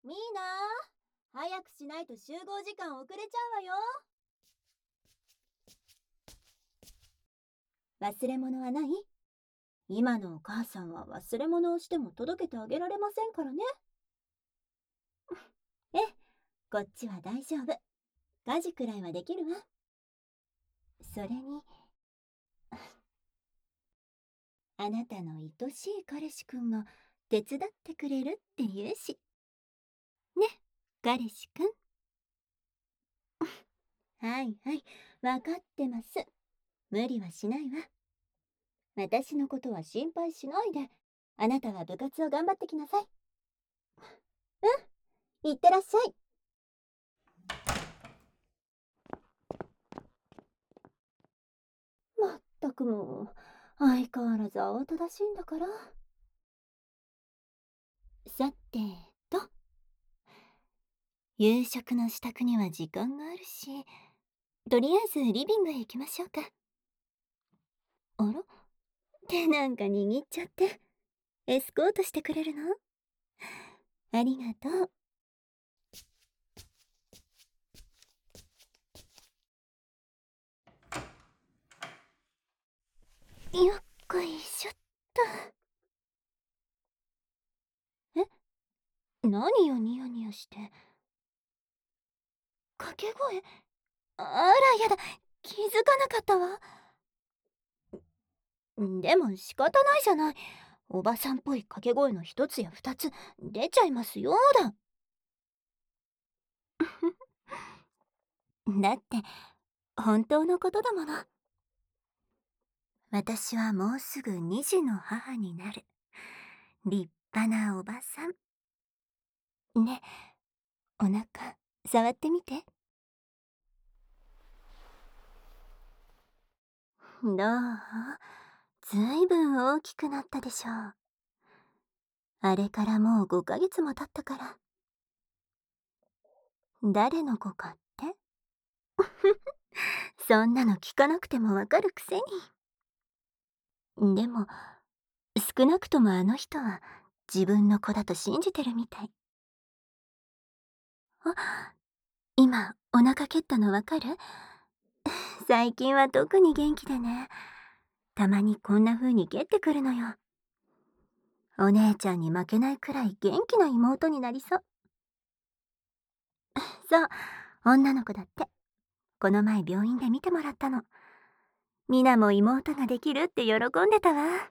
ミーナ、早くしないと集合時間遅れちゃうわよ。忘れ物はない？今のお母さんは忘れ物をしても届けてあげられませんからね。え、こっちは大丈夫。家事くらいはできるわ。それに、あなたの愛しい彼氏くんも手伝ってくれるって言うし。ね、彼氏くん。はいはい、わかってます。無理はしないわ。私のことは心配しないで、あなたは部活を頑張ってきなさい。うん、いってらっしゃい。まったくもう、相変わらず慌ただしいんだから。さてと、夕食の支度には時間があるし、とりあえずリビングへ行きましょうか。あら？手なんか握っちゃって、エスコートしてくれるの？ありがとう。よっこいしょっと。え？何よニヤニヤして。掛け声？あらやだ、気づかなかったわ。でも仕方ないじゃない。おばさんっぽい掛け声の一つや二つ出ちゃいますよだ。だって本当のことだもの。私はもうすぐ2児の母になる立派なおばさん。ね、お腹触ってみて。どう？ずいぶん大きくなったでしょう。あれからもう5ヶ月も経ったから。誰の子かって？そんなの聞かなくてもわかるくせに。でも少なくともあの人は自分の子だと信じてるみたい。あ、今お腹蹴ったのわかる？最近は特に元気でね。たまにこんな風に蹴ってくるのよ。お姉ちゃんに負けないくらい元気な妹になりそう。そう、女の子だって。この前病院で見てもらったの。みなも妹ができるって喜んでたわ。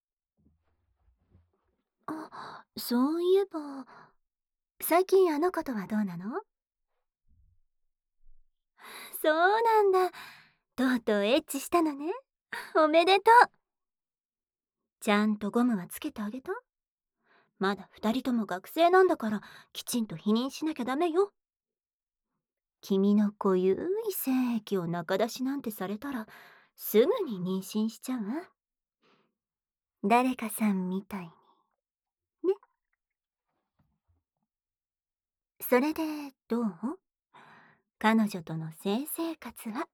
あ、そういえば、最近あの子とはどうなの？そうなんだ。とうとうエッチしたのね。おめでとう。ちゃんとゴムはつけてあげた？まだ二人とも学生なんだから、きちんと否認しなきゃダメよ。君の濃ゆい精液を仲出しなんてされたら、すぐに妊娠しちゃうわ。誰かさんみたいに。ね。それで、どう？彼女との性生活は？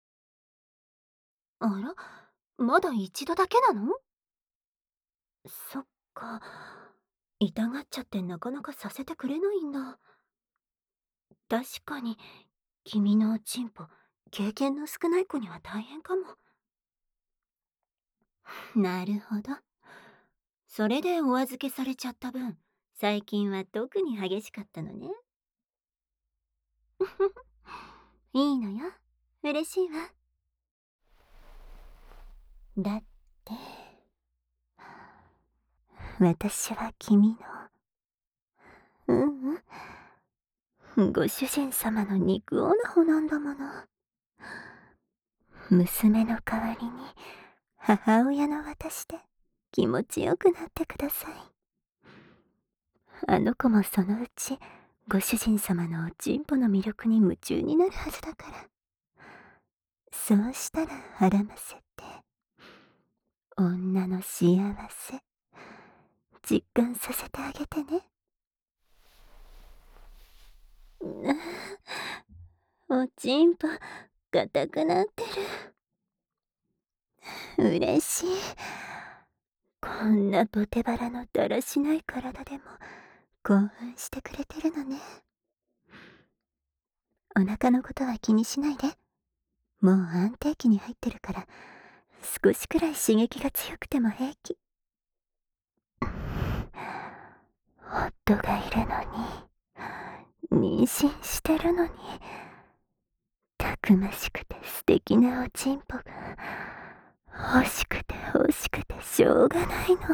あら、まだ一度だけなの？そっか。痛がっちゃってなかなかさせてくれないんだ。確かに、君のおちんぽ、経験の少ない子には大変かも。なるほど。それでお預けされちゃった分、最近は特に激しかったのね。いいのよ。嬉しいわ。だって、私は君の、うんうん、ご主人様の肉オナホなんだもの。娘の代わりに母親の私で気持ちよくなってください。あの子もそのうちご主人様のおちんぽの魅力に夢中になるはずだから。そうしたらはらませて、女の幸せ実感させてあげてね。おちんぽ硬くなってる。嬉しい。こんなボテバラのだらしない体でも興奮してくれてるのね。お腹のことは気にしないで。もう安定期に入ってるから、少しくらい刺激が強くても平気。夫がいるのに、妊娠してるのに、たくましくて素敵なおちんぽが、欲しくて欲しくてしょうがないの。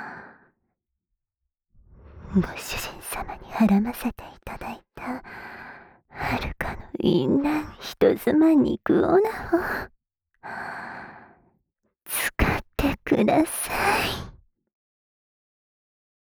ご主人様にはらませていただいた、はるかの淫乱人妻肉女を、使ってくださ